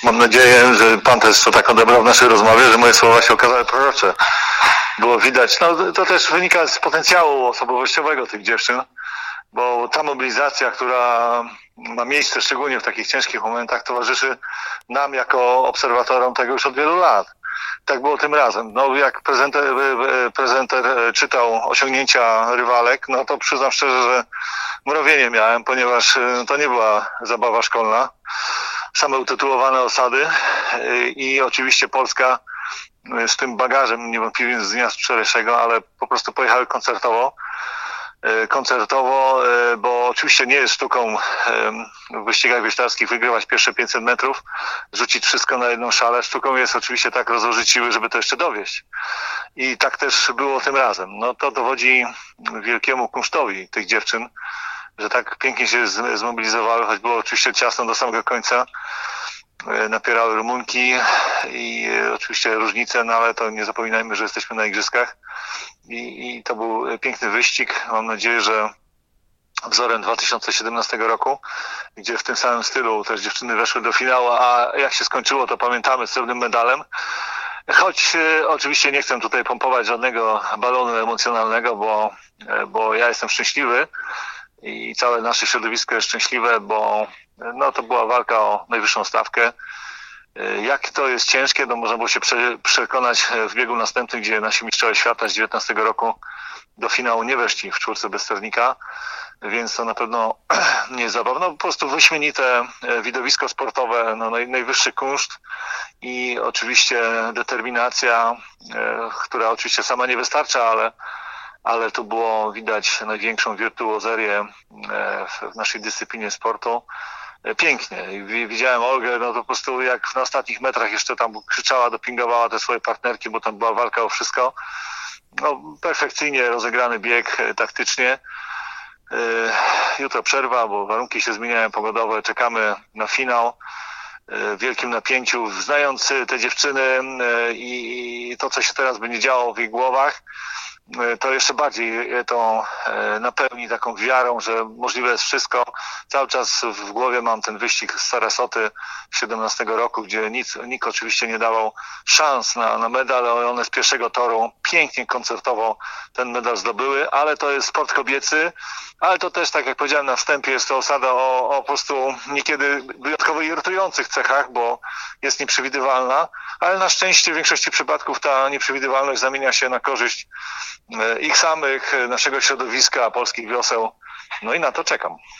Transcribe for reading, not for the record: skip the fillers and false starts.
Mam nadzieję, że pan też to tak odebrał w naszej rozmowie, że moje słowa się okazały prorocze. Było widać, no to też wynika z potencjału osobowościowego tych dziewczyn, bo ta mobilizacja, która ma miejsce szczególnie w takich ciężkich momentach, towarzyszy nam jako obserwatorom tego już od wielu lat. Tak było tym razem. No, jak prezenter czytał osiągnięcia rywalek, no to przyznam szczerze, że mrowienie miałem, ponieważ to nie była zabawa szkolna. Same utytułowane osady i oczywiście Polska z tym bagażem niewątpliwym z dnia wczorajszego, ale po prostu pojechały koncertowo, bo oczywiście nie jest sztuką w wyścigach wioślarskich wygrywać pierwsze 500 metrów, rzucić wszystko na jedną szalę. Sztuką jest oczywiście tak rozłożyć siły, żeby to jeszcze dowieść. I tak też było tym razem. No to dowodzi wielkiemu kunsztowi tych dziewczyn, że tak pięknie się zmobilizowały, choć było oczywiście ciasno do samego końca. Napierały Rumunki i oczywiście różnice, no ale to nie zapominajmy, że jesteśmy na igrzyskach i to był piękny wyścig. Mam nadzieję, że wzorem 2017 roku, gdzie w tym samym stylu też dziewczyny weszły do finału, a jak się skończyło, to pamiętamy, z srebrnym medalem. Choć oczywiście nie chcę tutaj pompować żadnego balonu emocjonalnego, bo ja jestem szczęśliwy i całe nasze środowisko jest szczęśliwe, bo no, to była walka o najwyższą stawkę. Jak to jest ciężkie, to można było się przekonać w biegu następnym, gdzie nasi mistrzowie świata z 19 roku do finału nie weszli w czwórce bez sternika, więc to na pewno nie jest zabawne. No, po prostu wyśmienite widowisko sportowe, no, najwyższy kunszt i oczywiście determinacja, która oczywiście sama nie wystarcza, ale tu było widać największą wirtuozerię w naszej dyscyplinie sportu. Pięknie. Widziałem Olgę, no to po prostu jak na ostatnich metrach jeszcze tam krzyczała, dopingowała te swoje partnerki, bo tam była walka o wszystko. No, perfekcyjnie rozegrany bieg taktycznie. Jutro przerwa, bo warunki się zmieniają pogodowe. Czekamy na finał w wielkim napięciu. Znając te dziewczyny i to, co się teraz będzie działo w ich głowach, to jeszcze bardziej to napełni taką wiarą, że możliwe jest wszystko. Cały czas w głowie mam ten wyścig z Sarasoty 17 roku, gdzie nikt oczywiście nie dawał szans na medal, ale one z pierwszego toru pięknie koncertowo ten medal zdobyły, ale to jest sport kobiecy, ale to też, tak jak powiedziałem na wstępie, jest to osada o po prostu niekiedy wyjątkowo irytujących cechach, bo jest nieprzewidywalna, ale na szczęście w większości przypadków ta nieprzewidywalność zamienia się na korzyść ich samych, naszego środowiska, polskich wioseł. No i na to czekam.